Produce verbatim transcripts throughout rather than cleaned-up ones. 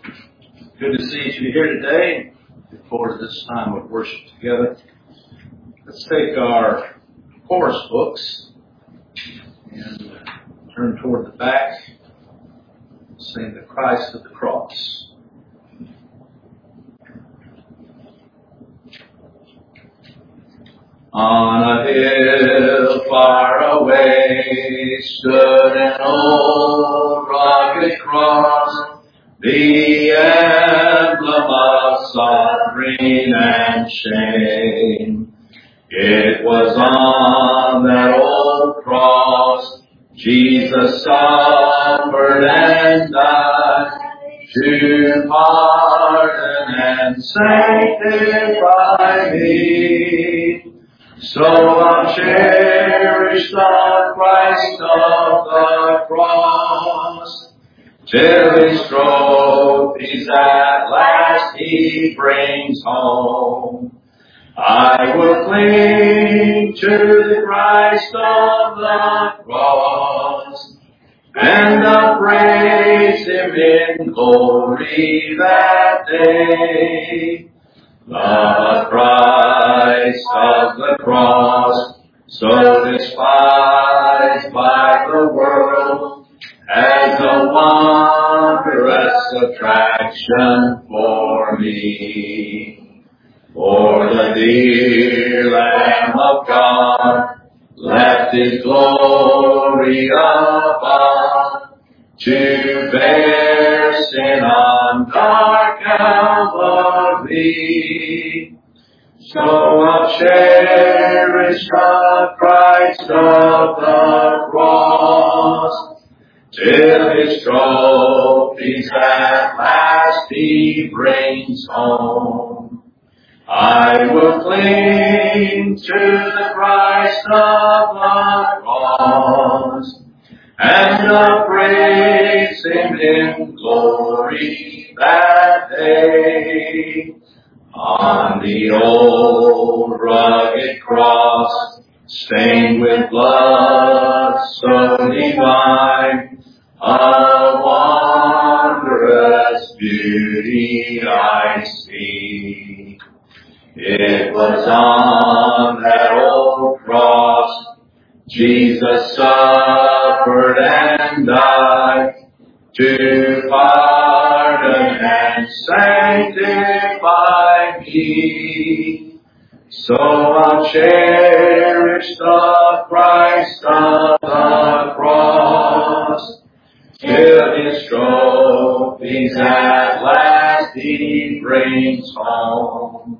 Good to see you here today. Look forward to this time of worship together. Let's take our chorus books and turn toward the back. Sing the Christ of the Cross. On a hill far away stood an old rugged cross, the emblem of suffering and shame. It was on that old cross Jesus suffered and died to pardon and sanctify me. So I'll cherish the Christ of the cross, till his trophies at last he brings home. I will cling to the Christ of the cross, and I'll praise him in glory that day. The Christ of the cross, so despised by the world, as a wondrous attraction for me. For the dear Lamb of God left his glory above, to bear sin on dark Calvary. So I'll cherish the Christ of the cross, till his trophies at last he brings home. I will cling to the Christ of the cross, and I'll praise him in glory that day. On the old rugged cross, stained with blood so divine, a wondrous beauty I see. It was on that old cross Jesus suffered and died to pardon and sanctify me. So I'll cherish the Christ of the cross, till his trophies at last he brings home.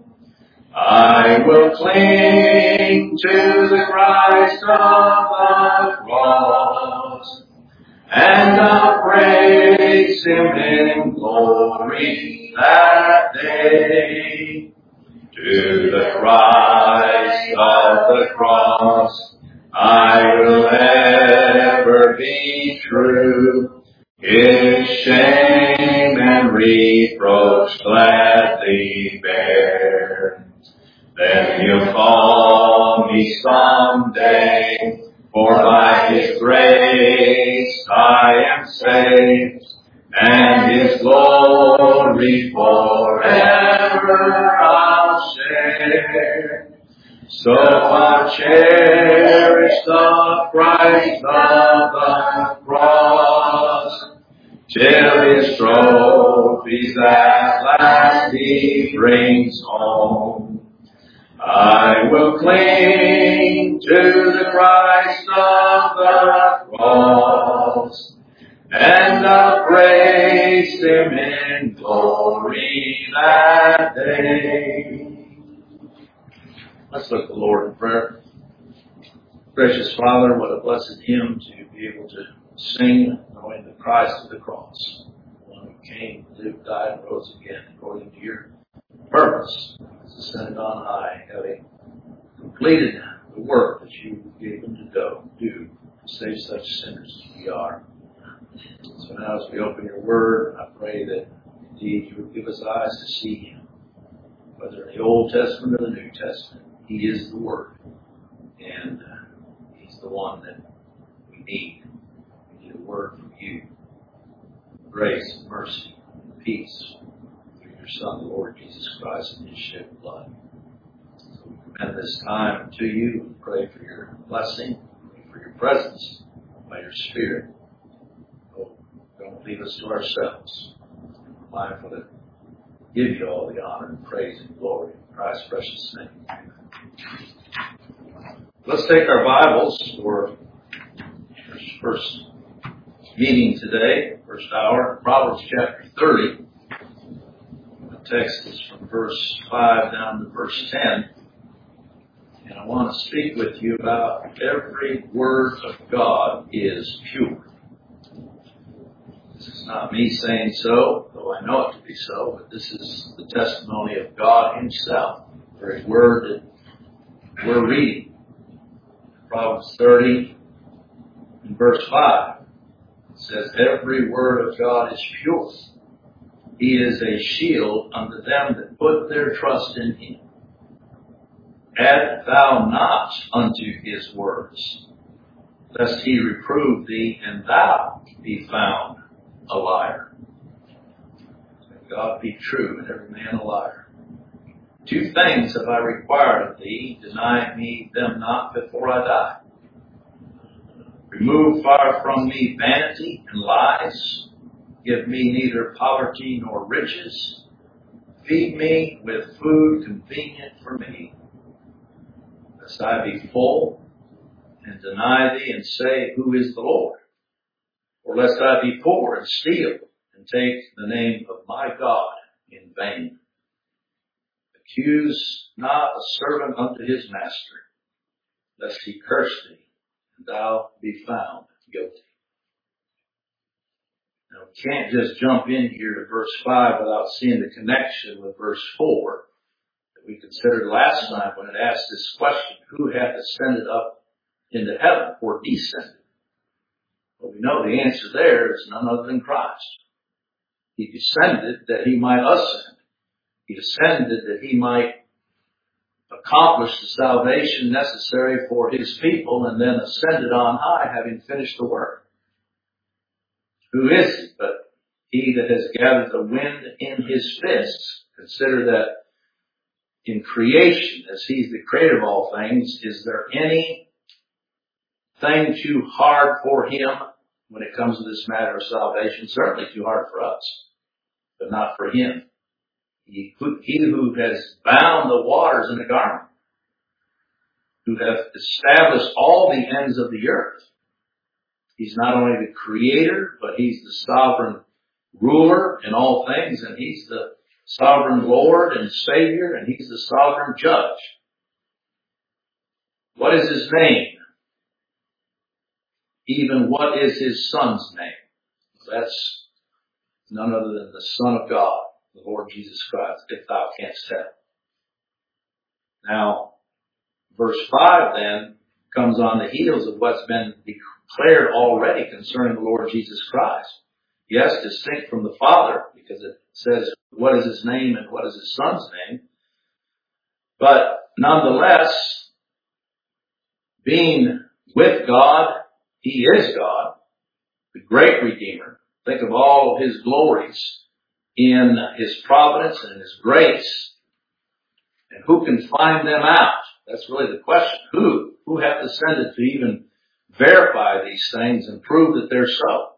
I will cling to the Christ of the cross, and I'll praise him in glory that day. To the Christ of the cross I will ever be true, his shame and reproach gladly bear. Then he'll call me someday, for by his grace I am saved, and his glory forever I'll share. So I'll cherish the Christ of the cross, till his trophies at last he brings home. I will cling to the Christ of the cross, and I'll praise him in glory that day. Let's look to the Lord in prayer. Gracious Father, what a blessed hymn to be able to sing knowing the Christ of the cross, the one who came, lived, died, and rose again according to your purpose, ascended on high, having completed the work that you gave him to do, do to save such sinners as we are. So now as we open your word, I pray that indeed you would give us eyes to see him, whether in the Old Testament or the New Testament. He is the Word, and uh, he's the one that we need. We need a word from you, grace and mercy, peace through your Son, the Lord Jesus Christ, and his shed blood. So we commend this time to you and pray for your blessing, pray for your presence by your Spirit. Oh, don't leave us to ourselves. We're mindful to give you all the honor and praise and glory in Christ's precious name. Amen. Let's take our Bibles for our first meeting today, first hour, Proverbs chapter thirty. The text is from verse five down to verse ten. And I want to speak with you about every word of God is pure. This is not me saying so, though I know it to be so, but this is the testimony of God himself. The very word that we're reading. Proverbs thirty in verse five. It says, every word of God is pure. He is a shield unto them that put their trust in him. Add thou not unto his words, lest he reprove thee, and thou be found a liar. Let God be true, and every man a liar. Two things have I required of thee, deny me them not before I die. Remove far from me vanity and lies. Give me neither poverty nor riches. Feed me with food convenient for me, lest I be full and deny thee and say, who is the Lord? Or lest I be poor and steal and take the name of my God in vain. Accuse not a servant unto his master, lest he curse thee, and thou be found guilty. Now, we can't just jump in here to verse five without seeing the connection with verse four that we considered last time when it asked this question, who hath ascended up into heaven or descended? Well, we know the answer there is none other than Christ. He descended that he might ascend. He ascended that he might accomplish the salvation necessary for his people, and then ascended on high, having finished the work. Who is he but he that has gathered the wind in his fists? Consider that in creation, as he's the creator of all things, is there any thing too hard for him when it comes to this matter of salvation? Certainly too hard for us, but not for him. He, he who has bound the waters in a garment, who hath established all the ends of the earth. He's not only the creator, but he's the sovereign ruler in all things, and he's the sovereign Lord and Savior, and he's the sovereign judge. What is his name? Even what is his son's name? That's none other than the Son of God, the Lord Jesus Christ, if thou canst tell. Now, verse five then comes on the heels of what's been declared already concerning the Lord Jesus Christ. Yes, distinct from the Father, because it says what is his name and what is his son's name. But nonetheless, being with God, he is God, the great Redeemer. Think of all of his glories in his providence and his grace. And who can find them out? That's really the question. Who? Who hath ascended to even verify these things and prove that they're so?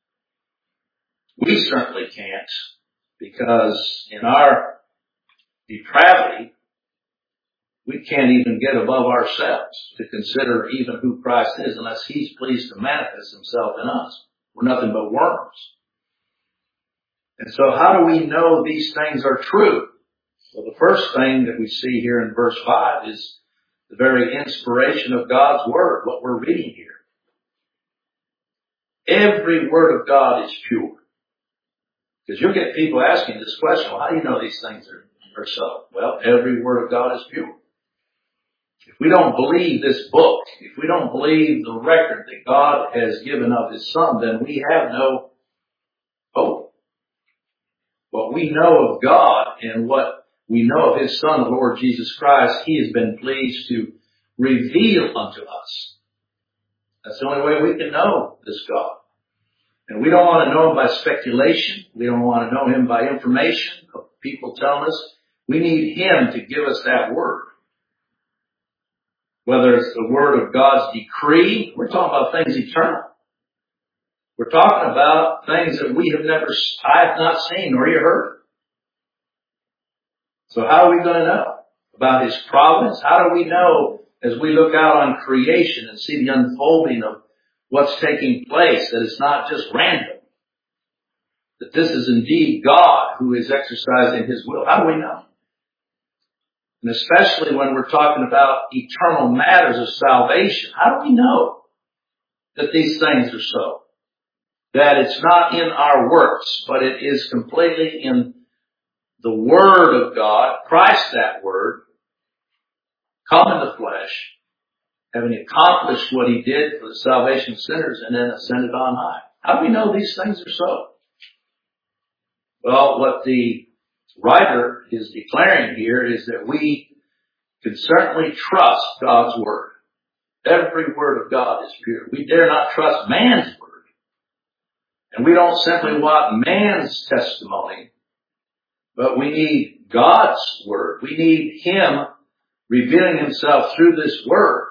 We certainly can't, because in our depravity, we can't even get above ourselves to consider even who Christ is unless he's pleased to manifest himself in us. We're nothing but worms. And so how do we know these things are true? Well, the first thing that we see here in verse five is the very inspiration of God's word, what we're reading here. Every word of God is pure. Because you'll get people asking this question, well, how do you know these things are, are so? Well, every word of God is pure. If we don't believe this book, if we don't believe the record that God has given of his Son, then we have no hope. What we know of God and what we know of his Son, the Lord Jesus Christ, he has been pleased to reveal unto us. That's the only way we can know this God. And we don't want to know him by speculation. We don't want to know him by information of people telling us. We need him to give us that word. Whether it's the word of God's decree, we're talking about things eternal. We're talking about things that we have never, I have not seen nor you heard. So how are we going to know about his providence? How do we know as we look out on creation and see the unfolding of what's taking place, that it's not just random? That this is indeed God who is exercising his will. How do we know? And especially when we're talking about eternal matters of salvation, how do we know that these things are so? That it's not in our works, but it is completely in the Word of God, Christ that Word, come in the flesh, having accomplished what he did for the salvation of sinners and then ascended on high. How do we know these things are so? Well, what the writer is declaring here is that we can certainly trust God's Word. Every word of God is pure. We dare not trust man's word. And we don't simply want man's testimony, but we need God's Word. We need him revealing himself through this Word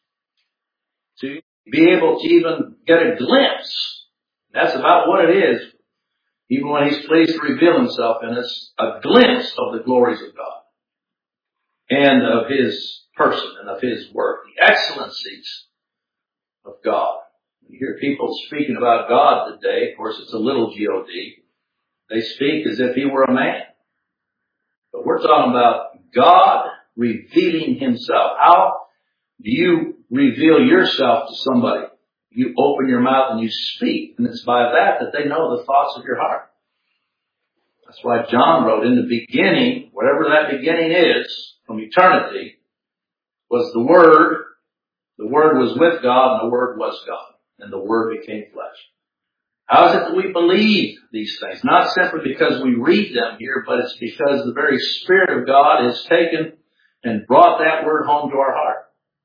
to be able to even get a glimpse. That's about what it is. Even when he's pleased to reveal himself in us, a glimpse of the glories of God and of his person and of his work, the excellencies of God. You hear people speaking about God today. Of course, it's a little G O D. They speak as if he were a man. But we're talking about God revealing himself. How do you reveal yourself to somebody? You open your mouth and you speak. And it's by that that they know the thoughts of your heart. That's why John wrote, in the beginning, whatever that beginning is, from eternity, was the Word. The Word was with God, and the Word was God. And the Word became flesh. How is it that we believe these things? Not simply because we read them here, but it's because the very Spirit of God has taken and brought that Word home to our heart.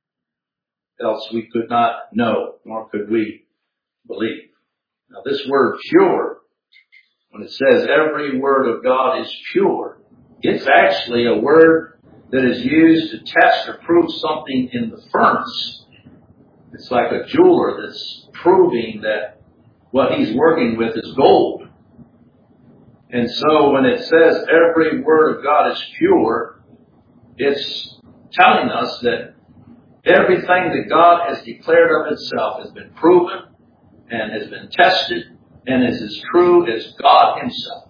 Else we could not know, nor could we believe. Now this word pure, when it says every word of God is pure, it's actually a word that is used to test or prove something in the furnace. It's like a jeweler that's proving that what he's working with is gold. And so when it says every word of God is pure, it's telling us that everything that God has declared of itself has been proven and has been tested and is as true as God himself.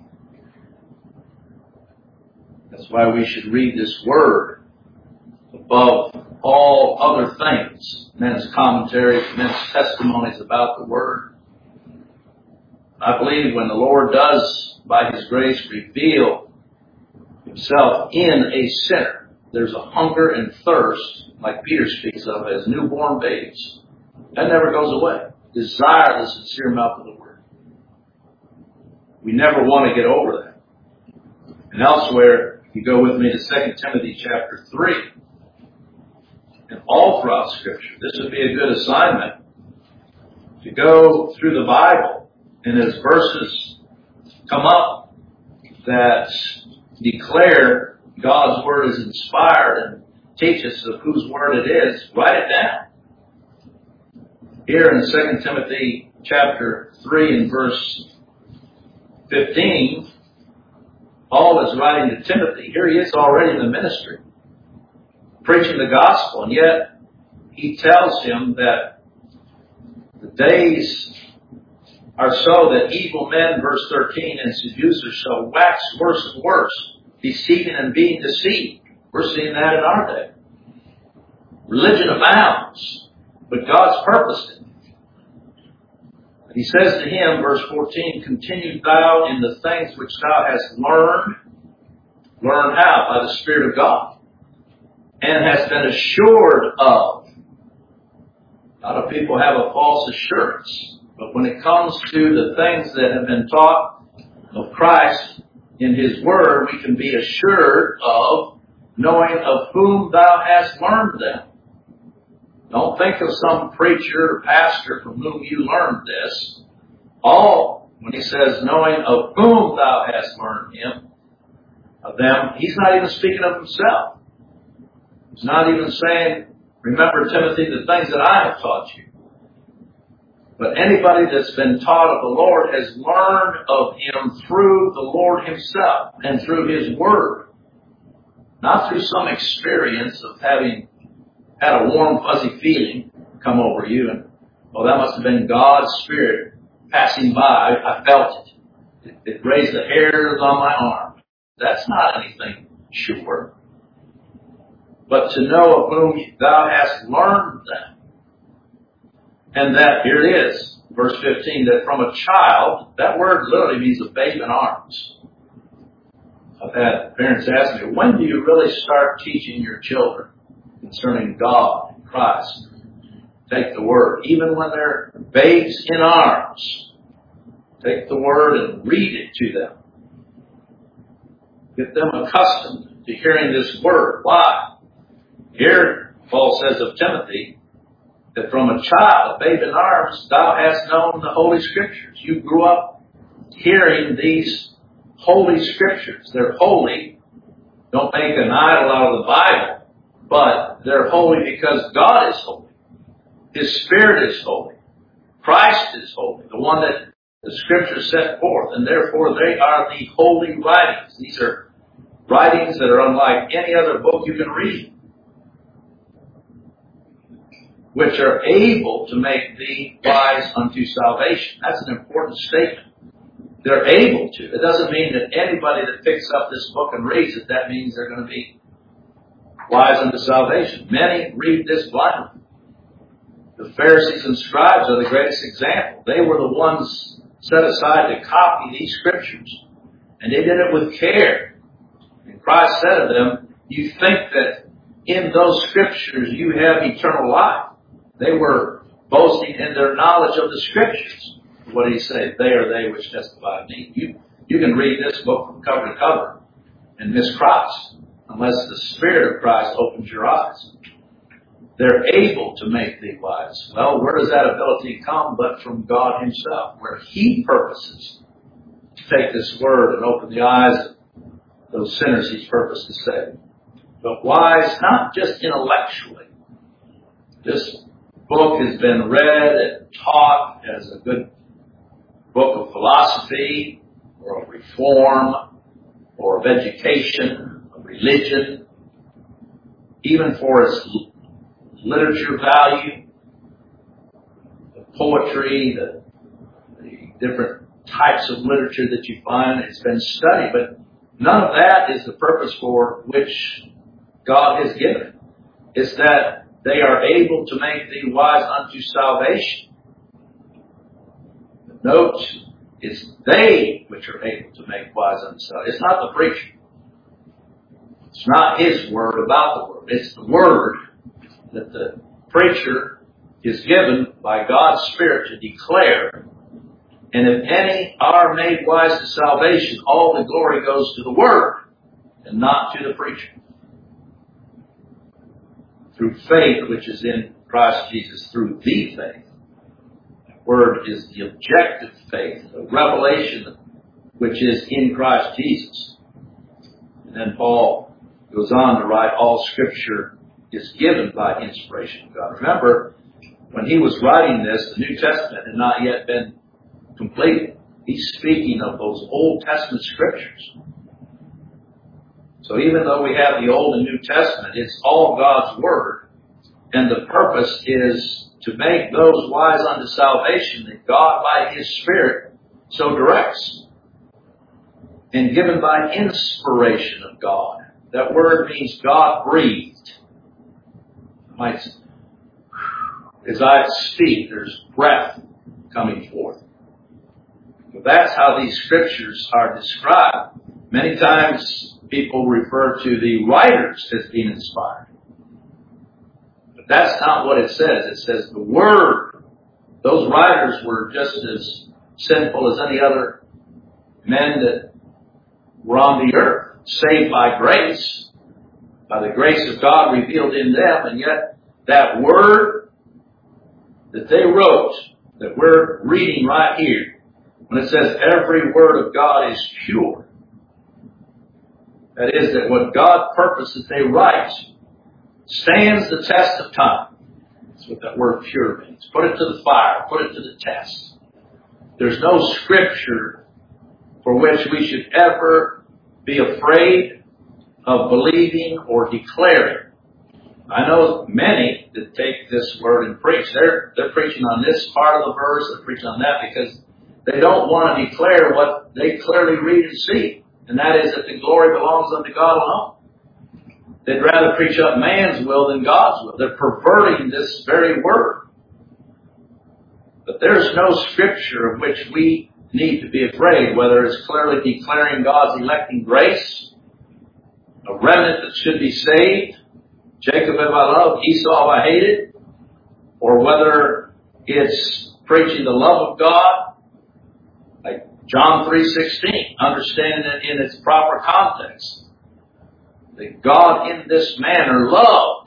That's why we should read this Word above all other things. Men's commentaries, men's testimonies about the Word. I believe when the Lord does, by his grace, reveal himself in a sinner, there's a hunger and thirst, like Peter speaks of, as newborn babes. That never goes away. Desire the sincere mouth of the Word. We never want to get over that. And elsewhere, you go with me to Second Timothy chapter three. And all throughout Scripture, this would be a good assignment to go through the Bible. And as verses come up that declare God's Word is inspired and teach us of whose Word it is, write it down. Here in Second Timothy chapter three and verse fifteen, Paul is writing to Timothy. Here he is already in the ministry, preaching the gospel, and yet he tells him that the days are so that evil men, verse thirteen, and seducers shall wax worse and worse, deceiving and being deceived. We're seeing that in our day. Religion abounds, but God's purposed it. He says to him, verse fourteen, continue thou in the things which thou hast learned. Learn how? By the Spirit of God. And hast been assured of. A lot of people have a false assurance. But when it comes to the things that have been taught of Christ in his Word, we can be assured of knowing of whom thou hast learned them. Don't think of some preacher or pastor from whom you learned this. All, when he says, knowing of whom thou hast learned him, of them, he's not even speaking of himself. He's not even saying, remember, Timothy, the things that I have taught you. But anybody that's been taught of the Lord has learned of him through the Lord himself and through his word. Not through some experience of having had a warm, fuzzy feeling come over you and, oh, that must have been God's Spirit passing by. I, I felt it. it. It raised the hairs on my arm. That's not anything sure. But to know of whom thou hast learned them. And that, here it is, verse fifteen, that from a child, that word literally means a babe in arms. I've had parents ask me, when do you really start teaching your children concerning God and Christ? Take the word, even when they're babes in arms. Take the word and read it to them. Get them accustomed to hearing this word. Why? Here, Paul says of Timothy, that from a child, a babe in arms, thou hast known the Holy Scriptures. You grew up hearing these Holy Scriptures. They're holy. Don't make an idol out of the Bible, but they're holy because God is holy. His Spirit is holy. Christ is holy, the one that the Scriptures set forth, and therefore they are the holy writings. These are writings that are unlike any other book you can read, which are able to make thee wise unto salvation. That's an important statement. They're able to. It doesn't mean that anybody that picks up this book and reads it, that means they're going to be wise unto salvation. Many read this blindly. The Pharisees and scribes are the greatest example. They were the ones set aside to copy these Scriptures. And they did it with care. And Christ said to them, you think that in those Scriptures you have eternal life. They were boasting in their knowledge of the Scriptures. What did he say? They are they which testify of me. You, you can read this book from cover to cover and miss Christ unless the Spirit of Christ opens your eyes. They're able to make thee wise. Well, where does that ability come but from God himself, where he purposes to take this word and open the eyes of those sinners he's purposed to save. But wise, not just intellectually. This book has been read and taught as a good book of philosophy or of reform or of education, of religion, even for its literature value, the poetry, the, the different types of literature that you find. It's been studied, but none of that is the purpose for which God has given it. It's that they are able to make thee wise unto salvation. Note, it's they which are able to make wise unto salvation. It's not the preacher. It's not his word about the word. It's the word that the preacher is given by God's Spirit to declare. And if any are made wise to salvation, all the glory goes to the word and not to the preacher. Through faith, which is in Christ Jesus, through the faith. The word is the objective faith, the revelation which is in Christ Jesus. And then Paul goes on to write, all Scripture is given by inspiration of God. Remember, when he was writing this, the New Testament had not yet been completed. He's speaking of those Old Testament Scriptures. So even though we have the Old and New Testament, it's all God's Word. And the purpose is to make those wise unto salvation that God by His Spirit so directs. And given by inspiration of God. That word means God breathed. As I speak, there's breath coming forth. So that's how these Scriptures are described. Many times people refer to the writers as being inspired. But that's not what it says. It says the Word. Those writers were just as sinful as any other men that were on the earth, saved by grace, by the grace of God revealed in them, and yet that Word that they wrote, that we're reading right here, When it says every word of God is pure, that is, that what God purposed that they write stands the test of time. That's what that word pure means. Put it to the fire. Put it to the test. There's no scripture for which we should ever be afraid of believing or declaring. I know many that take this word and preach. They're, they're preaching on this part of the verse, they're preaching on that because they don't want to declare what they clearly read and see. And that is that the glory belongs unto God alone. They'd rather preach up man's will than God's will. They're perverting this very word. But there's no scripture of which we need to be afraid, whether it's clearly declaring God's electing grace, a remnant that should be saved, Jacob have I loved, Esau have I hated, or whether it's preaching the love of God, like John three sixteen, understanding it in its proper context. That God in this manner loved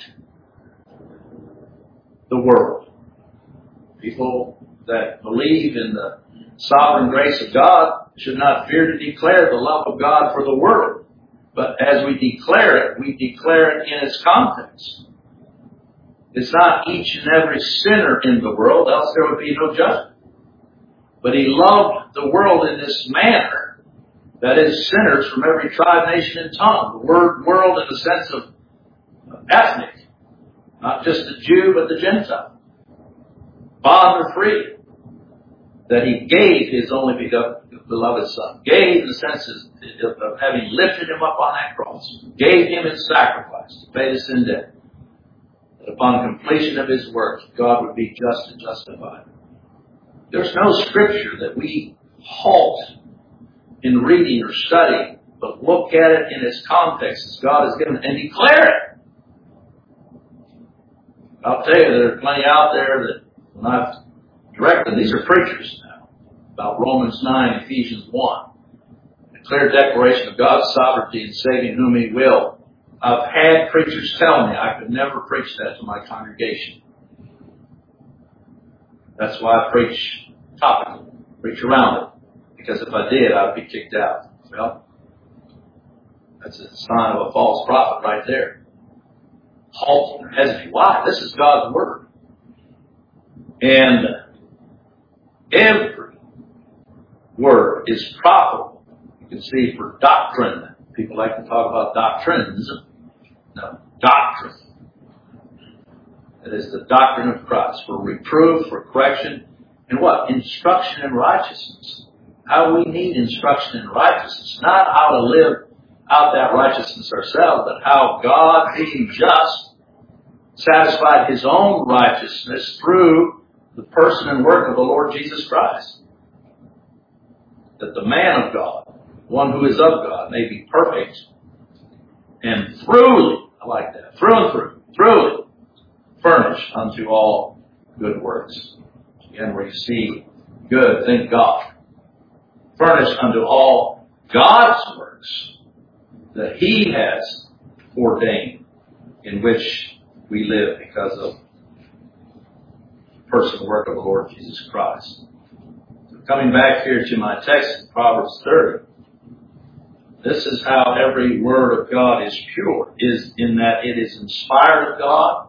the world. People that believe in the sovereign grace of God should not fear to declare the love of God for the world. But as we declare it, we declare it in its context. It's not each and every sinner in the world, else there would be no judgment. But He loved the world in this manner, that is, sinners from every tribe, nation, and tongue. The word world in the sense of ethnic, not just the Jew, but the Gentile. Bond or free. That He gave His only beloved Son. Gave in the sense of having lifted Him up on that cross. Gave Him in sacrifice to pay the sin debt. That upon completion of His work, God would be just and justified. There's no scripture that we halt in reading or studying, but look at it in its context as God has given it and declare it. I'll tell you, there are plenty out there that when I've directed, these are preachers now, about Romans nine, Ephesians one. A clear declaration of God's sovereignty in saving whom He will. I've had preachers tell me I could never preach that to my congregation. That's why I preach topically, preach around it. Because if I did, I'd be kicked out. Well, that's a sign of a false prophet right there. Halt and hesitate. Why? This is God's Word. And every word is profitable. You can see for doctrine. People like to talk about doctrines. No, doctrine. It is the doctrine of Christ for reproof, for correction, and what? Instruction in righteousness. How we need instruction in righteousness. Not how to live out that righteousness ourselves, but how God, being just, satisfied His own righteousness through the person and work of the Lord Jesus Christ. That the man of God, one who is of God, may be perfect and truly, I like that, through and through, truly furnished unto all good works. Again, where you see good, think God. Furnished unto all God's works that He has ordained, in which we live because of the person and work of the Lord Jesus Christ. So coming back here to my text in Proverbs thirty, this is how every word of God is pure, is in that it is inspired of God,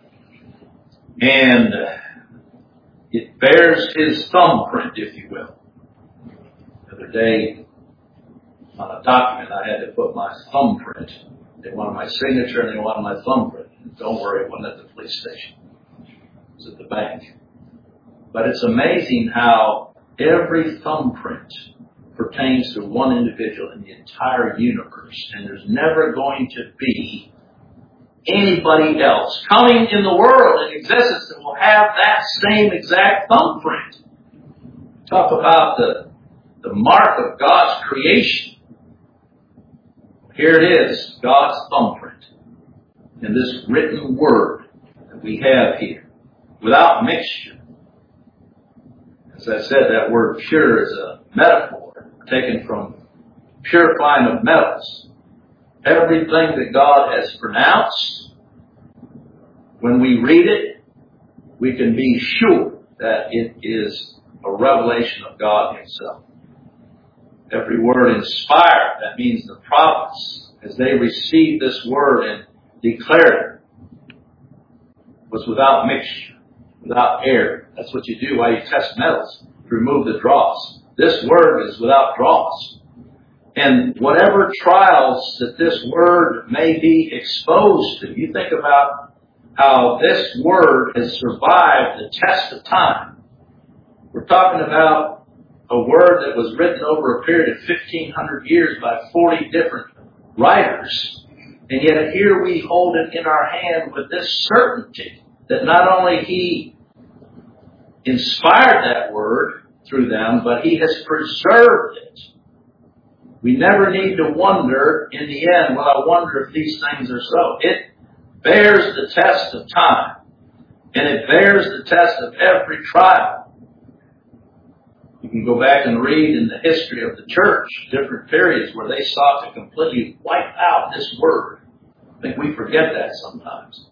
and it bears His thumbprint, if you will. The other day, on a document, I had to put my thumbprint. They wanted my signature and they wanted my thumbprint. And don't worry, it wasn't at the police station. It was at the bank. But it's amazing how every thumbprint pertains to one individual in the entire universe. And there's never going to be anybody else coming in the world in existence that will have that same exact thumbprint. Talk about the, the mark of God's creation. Here it is, God's thumbprint in this written word that we have here, without mixture. As I said, that word pure is a metaphor taken from purifying of metals. Everything that God has pronounced, when we read it, we can be sure that it is a revelation of God Himself. Every word inspired, that means the prophets, as they received this word and declared it, was without mixture, without error. That's what you do while you test metals, to remove the dross. This word is without dross. And whatever trials that this word may be exposed to, you think about how this word has survived the test of time. We're talking about a word that was written over a period of fifteen hundred years by forty different writers. And yet here we hold it in our hand with this certainty that not only He inspired that word through them, but He has preserved it. We never need to wonder in the end, well, I wonder if these things are so. It bears the test of time. And it bears the test of every trial. You can go back and read in the history of the church, different periods where they sought to completely wipe out this word. I think we forget that sometimes.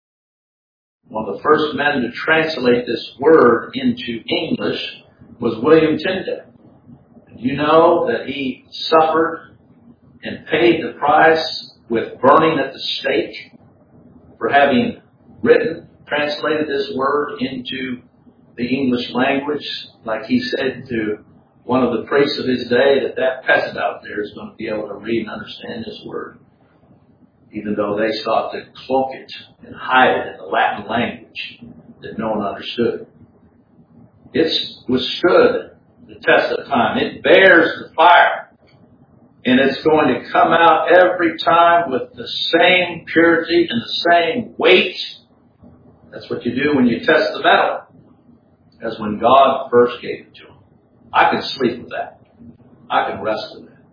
One of the first men to translate this word into English was William Tyndale. You know that he suffered and paid the price with burning at the stake for having written, translated this word into the English language, like he said to one of the priests of his day, that that peasant out there is going to be able to read and understand this word, even though they sought to cloak it and hide it in the Latin language that no one understood. It's withstood the test of time. It bears the fire. And it's going to come out every time with the same purity and the same weight. That's what you do when you test the metal, as when God first gave it to him. I can sleep with that. I can rest with that.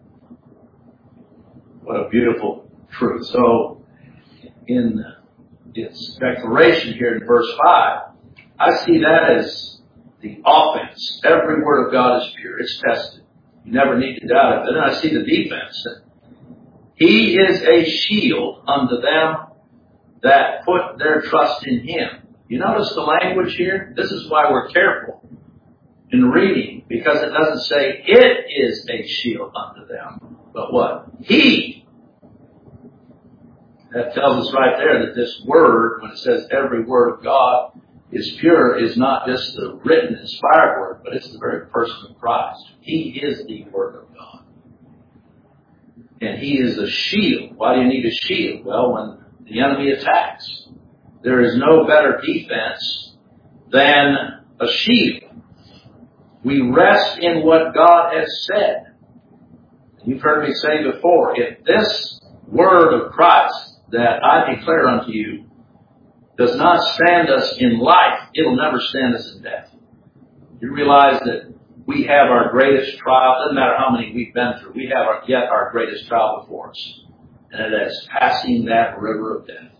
What a beautiful truth. So, in its declaration here in verse five, I see that as the offense. Every word of God is pure. It's tested. You never need to doubt it. But then I see the defense. He is a shield unto them that put their trust in Him. You notice the language here? This is why we're careful in reading, because it doesn't say it is a shield unto them, but what? He. That tells us right there that this word, when it says every word of God is pure, is not just the written, inspired word, but it's the very person of Christ. He is the Word of God. And He is a shield. Why do you need a shield? Well, when the enemy attacks, there is no better defense than a shield. We rest in what God has said. You've heard me say before, if this word of Christ that I declare unto you does not stand us in life, it'll never stand us in death. You realize that we have our greatest trial. Doesn't matter how many we've been through. We have our, yet our greatest trial before us. And it is passing that river of death.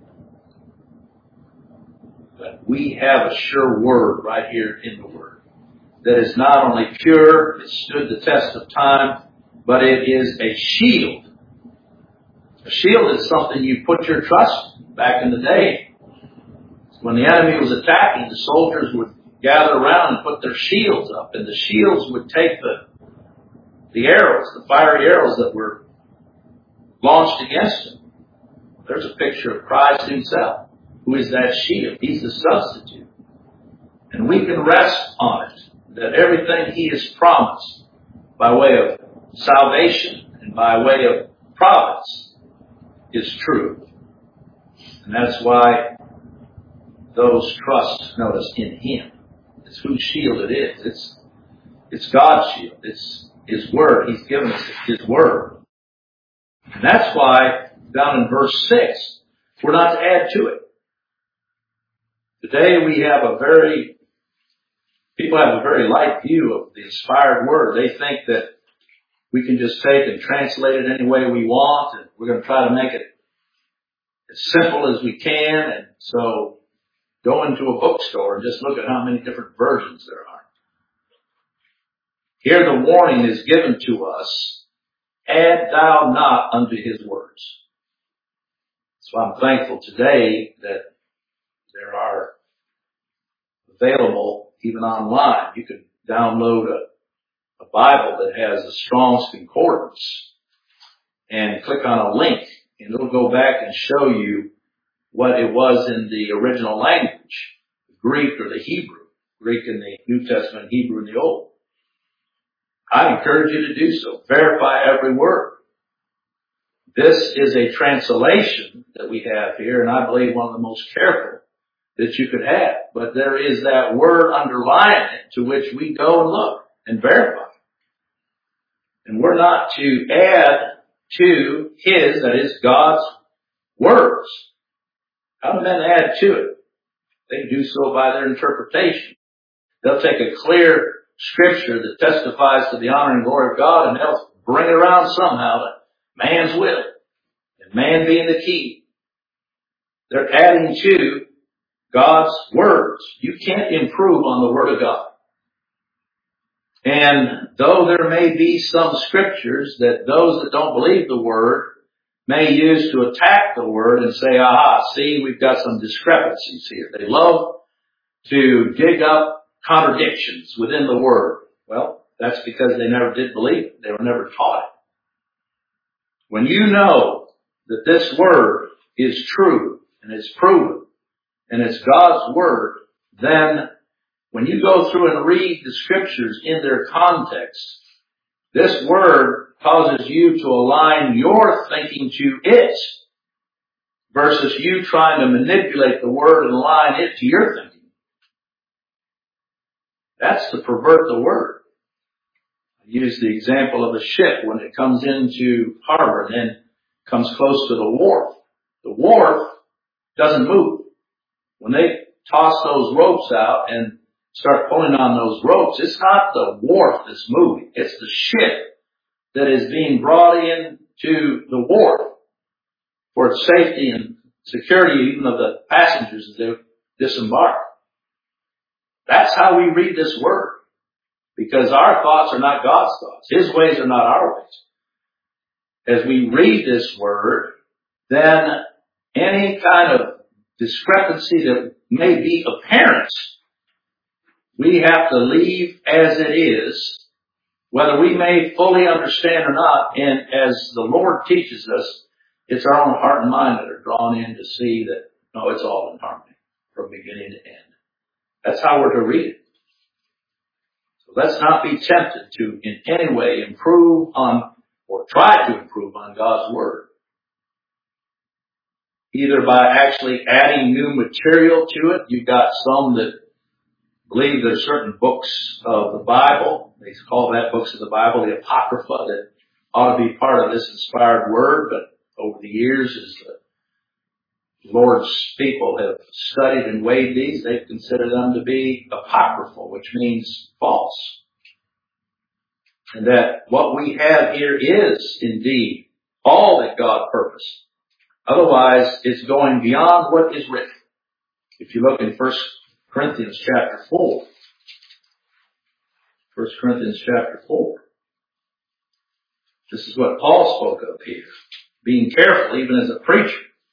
But we have a sure word right here in the Word that is not only pure, it stood the test of time, but it is a shield. A shield is something you put your trust in. Back in the day, when the enemy was attacking, the soldiers would gather around and put their shields up, and the shields would take the the arrows, the fiery arrows that were launched against them. There's a picture of Christ Himself, who is that shield. He's the substitute. And we can rest on it, that everything He has promised by way of salvation and by way of providence is true. And that's why those trust, notice, in Him. It's whose shield it is. It's, it's God's shield. It's His Word. He's given us His Word. And that's why, down in verse six, we're not to add to it. Today we have a very, people have a very light view of the inspired Word. They think that we can just take and translate it any way we want, and we're going to try to make it as simple as we can. And so go into a bookstore and just look at how many different versions there are. Here the warning is given to us, add thou not unto His words. So I'm thankful today that there are available even online. You can download a, a Bible that has a Strong's Concordance and click on a link, and it'll go back and show you what it was in the original language, the Greek or the Hebrew, Greek in the New Testament, Hebrew in the Old. I encourage you to do so. Verify every word. This is a translation that we have here, and I believe one of the most careful that you could have. But there is that word underlying it to which we go and look and verify. And we're not to add to His, that is God's, words. How do men add to it? They do so by their interpretation. They'll take a clear scripture that testifies to the honor and glory of God, and they'll bring it around somehow to man's will, and man being the key. They're adding to God's words. You can't improve on the Word of God. And though there may be some scriptures that those that don't believe the Word may use to attack the Word and say, aha, see, we've got some discrepancies here. They love to dig up contradictions within the Word. Well, that's because they never did believe it. They were never taught it. When you know that this Word is true and it's proven and it's God's Word, then when you go through and read the Scriptures in their context, this Word causes you to align your thinking to it versus you trying to manipulate the Word and align it to your thinking. That's to pervert the Word. I use the example of a ship when it comes into harbor and then comes close to the wharf. The wharf doesn't move. When they toss those ropes out and start pulling on those ropes, it's not the wharf that's moving. It's the ship that is being brought in to the wharf for its safety and security even of the passengers as they disembark. That's how we read this Word. Because our thoughts are not God's thoughts. His ways are not our ways. As we read this Word, then any kind of discrepancy that may be apparent, we have to leave as it is, whether we may fully understand or not. And as the Lord teaches us, it's our own heart and mind that are drawn in to see that, no, it's all in harmony from beginning to end. That's how we're to read it. So let's not be tempted to in any way improve on or try to improve on God's Word. Either by actually adding new material to it. You've got some that believe there's certain books of the Bible. They call that books of the Bible, the Apocrypha, that ought to be part of this inspired Word. But over the years, as the Lord's people have studied and weighed these, they've considered them to be apocryphal, which means false. And that what we have here is indeed all that God purposed. Otherwise, it's going beyond what is written. If you look in First Corinthians chapter four, First Corinthians chapter four, this is what Paul spoke of here. Being careful, even as a preacher.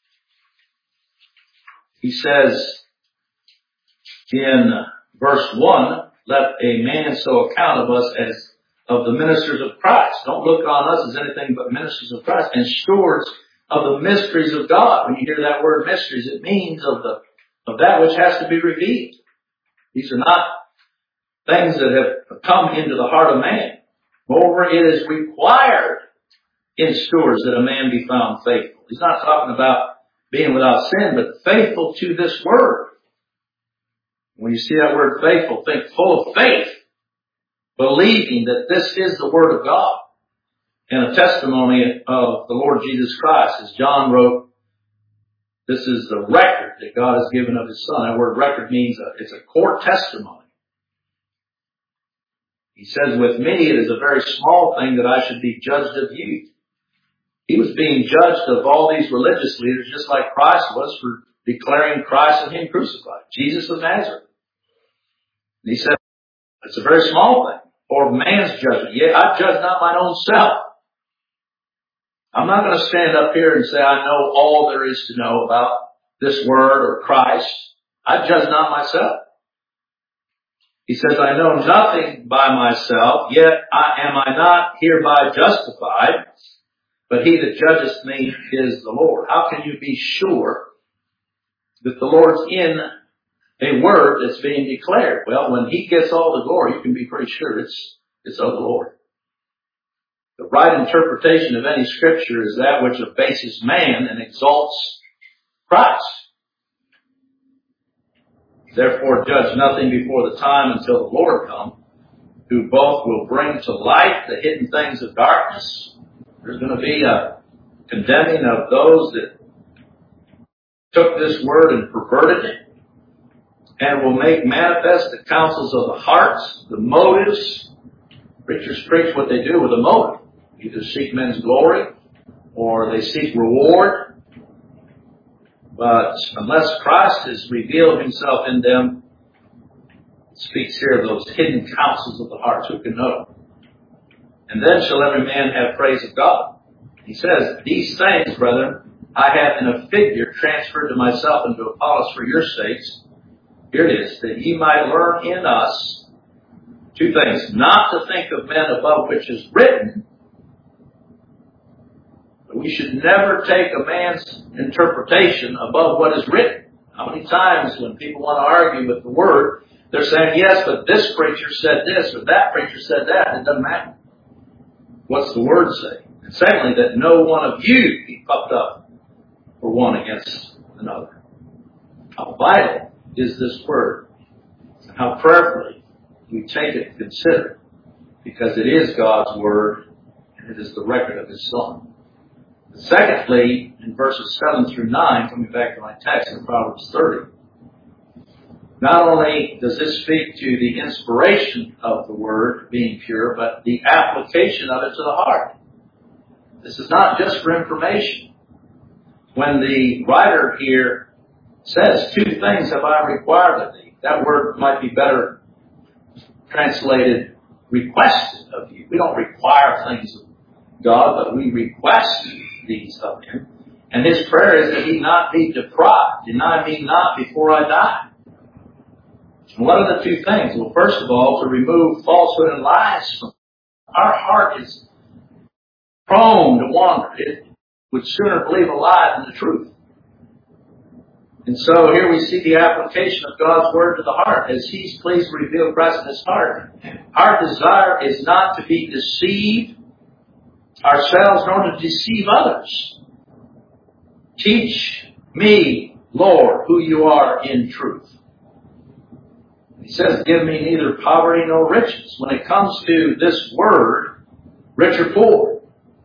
He says in verse one, let a man so account of us as of the ministers of Christ. Don't look on us as anything but ministers of Christ and stewards of the mysteries of God. When you hear that word mysteries, it means of the of that which has to be revealed. These are not things that have come into the heart of man. Moreover, it is required in stewards that a man be found faithful. He's not talking about being without sin, but faithful to this Word. When you see that word faithful, think full of faith, believing that this is the Word of God and a testimony of the Lord Jesus Christ. As John wrote, this is the record that God has given of His Son. That word record means a, it's a court testimony. He says, with me it is a very small thing that I should be judged of you. He was being judged of all these religious leaders just like Christ was for declaring Christ and Him crucified. Jesus of Nazareth. And he said, it's a very small thing. Or man's judgment. Yet I judge not mine own self. I'm not going to stand up here and say I know all there is to know about this Word or Christ. I judge not myself. He says, I know nothing by myself, yet I, am I not hereby justified, but he that judgeth me is the Lord. How can you be sure that the Lord's in a word that's being declared? Well, when he gets all the glory, you can be pretty sure it's, it's of the Lord. The right interpretation of any scripture is that which abases man and exalts Christ. Therefore, judge nothing before the time until the Lord come, who both will bring to light the hidden things of darkness. There's going to be a condemning of those that took this word and perverted it, and will make manifest the counsels of the hearts, the motives. Preachers preach what they do with a motive. Either seek men's glory or they seek reward. But unless Christ has revealed himself in them, it speaks here of those hidden counsels of the hearts. Who can know? And then shall every man have praise of God. He says, these things, brethren, I have in a figure transferred to myself and to Apollos for your sakes. Here it is, that ye might learn in us two things. Not to think of men above which is written. But we should never take a man's interpretation above what is written. How many times when people want to argue with the Word, they're saying, yes, but this preacher said this or that preacher said that. It doesn't matter. What's the Word say? And secondly, that no one of you be puffed up for one against another. How vital is this Word? And how prayerfully we take it and consider it. Because it is God's Word and it is the record of His Son. Secondly, in verses seven through nine, coming back to my text in Proverbs thirty, not only does this speak to the inspiration of the Word being pure, but the application of it to the heart. This is not just for information. When the writer here says, two things have I required of thee, that word might be better translated, requested of you. We don't require things of God, but we request these of Him. And His prayer is that He not be deprived. Deny me not before I die. And what are the two things? Well, first of all, to remove falsehood and lies from our heart is prone to wander. It would sooner believe a lie than the truth. And so here we see the application of God's Word to the heart as He's pleased to reveal Christ in His heart. Our desire is not to be deceived ourselves nor to deceive others. Teach me, Lord, who you are in truth. He says, give me neither poverty nor riches. When it comes to this word, rich or poor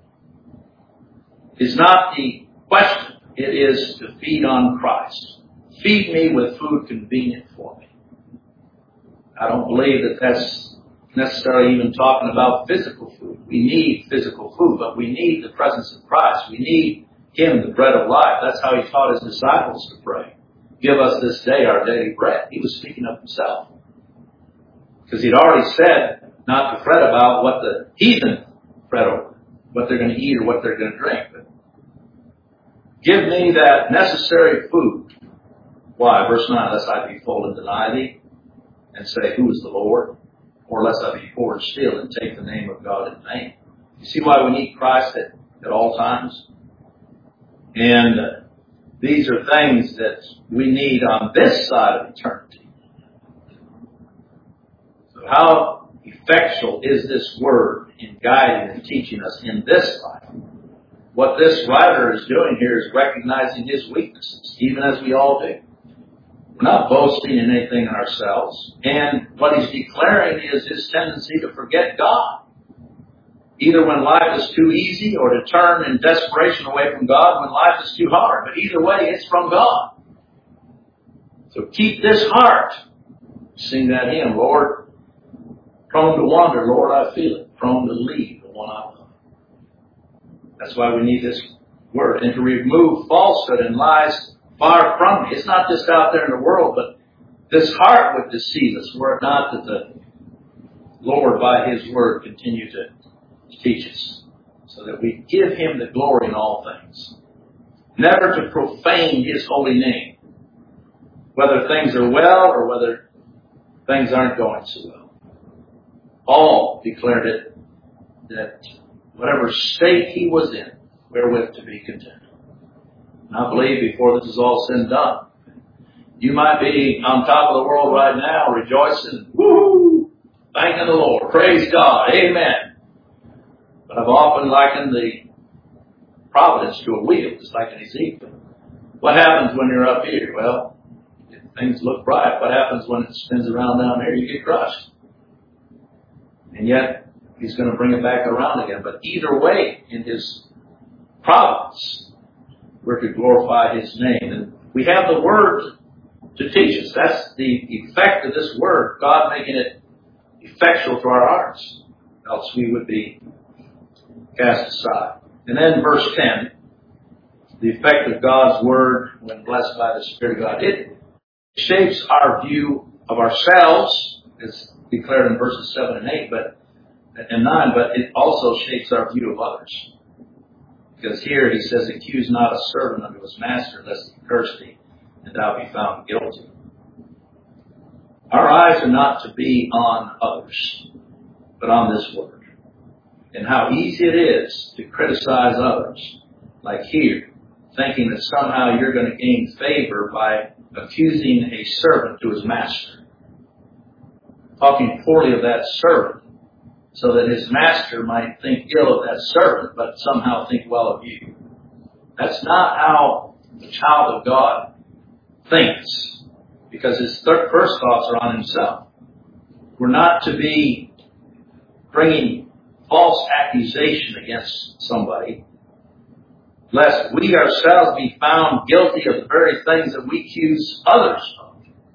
is not the question. It is to feed on Christ. Feed me with food convenient for me. I don't believe that that's necessarily even talking about physical food. We need physical food, but we need the presence of Christ. We need Him, the bread of life. That's how He taught His disciples to pray. Give us this day our daily bread. He was speaking of Himself. Because He'd already said not to fret about what the heathen fret over, what they're going to eat or what they're going to drink. But give me that necessary food. Why? Verse nine, lest I be full and deny thee, and say, who is the Lord? Or lest I be poor and steal and take the name of God in vain. You see why we need Christ at, at all times? And uh, these are things that we need on this side of eternity. So how effectual is this word in guiding and teaching us in this life? What this writer is doing here is recognizing his weaknesses, even as we all do. We're not boasting in anything in ourselves. And what he's declaring is his tendency to forget God. Either when life is too easy or to turn in desperation away from God when life is too hard. But either way, it's from God. So keep this heart. Sing that hymn, Lord. Prone to wander, Lord, I feel it. Prone to leave the one I love. That's why we need this word. And to remove falsehood and lies far from me. It's not just out there in the world, but this heart would deceive us were it not that the Lord by His word continue to teach us so that we give Him the glory in all things. Never to profane His holy name. Whether things are well or whether things aren't going so well. Paul declared it that whatever state he was in, wherewith to be content. And I believe before this is all said and done, you might be on top of the world right now, rejoicing, woo, thanking the Lord, praise God, amen. But I've often likened the providence to a wheel, just like in Ezekiel. What happens when you're up here? Well, if things look bright. What happens when it spins around down there? You get crushed. And yet, He's going to bring it back around again. But either way, in His providence, we're to glorify His name. And we have the Word to teach us. That's the effect of this Word, God making it effectual to our hearts. Else we would be cast aside. And then verse ten, the effect of God's Word when blessed by the Spirit of God. It shapes our view of ourselves, as declared in verses seven and eight, but and nine, but it also shapes our view of others. Because here he says, accuse not a servant unto his master, lest he curse thee, and thou be found guilty. Our eyes are not to be on others, but on this Word. And how easy it is to criticize others, like here, thinking that somehow you're going to gain favor by accusing a servant to his master. Talking poorly of that servant, so that his master might think ill of that servant, but somehow think well of you. That's not how the child of God thinks, because his third, first thoughts are on himself. We're not to be bringing false accusation against somebody, lest we ourselves be found guilty of the very things that we accuse others of.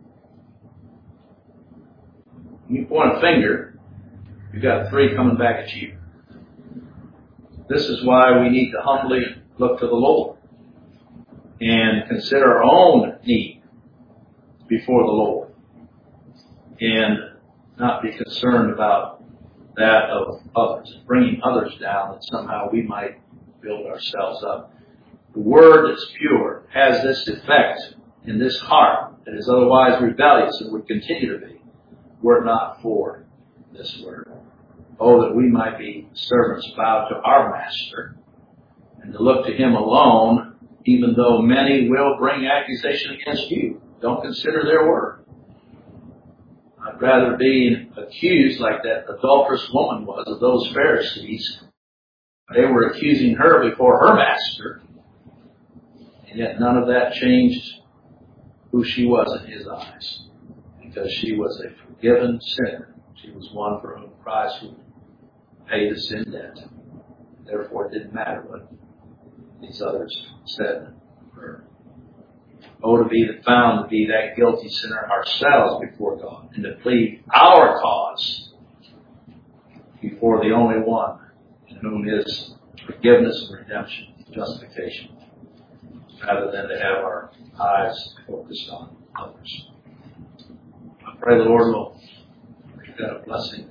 When you point a finger, you've got three coming back at you. This is why we need to humbly look to the Lord and consider our own need before the Lord and not be concerned about that of others, bringing others down, that somehow we might build ourselves up. The Word that's pure has this effect in this heart that is otherwise rebellious and would continue to be, were it not for this Word. Oh, that we might be servants bowed to our Master and to look to Him alone, even though many will bring accusation against you. Don't consider their word. I'd rather be accused like that adulterous woman was of those Pharisees. They were accusing her before her master. And yet none of that changed who she was in his eyes. Because she was a forgiven sinner. She was one for whom Christ would pay the sin debt. Therefore it didn't matter what these others said of her. Oh, to be found to be that guilty sinner ourselves before God, and to plead our cause before the only one in whom is forgiveness and redemption, justification, rather than to have our eyes focused on others. I pray the Lord will make that a blessing,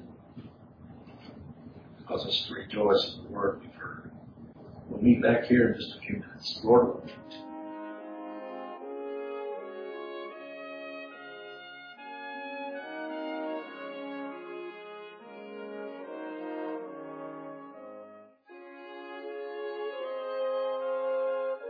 cause us to rejoice in the word we've heard. We'll meet back here in just a few minutes. Lord willing.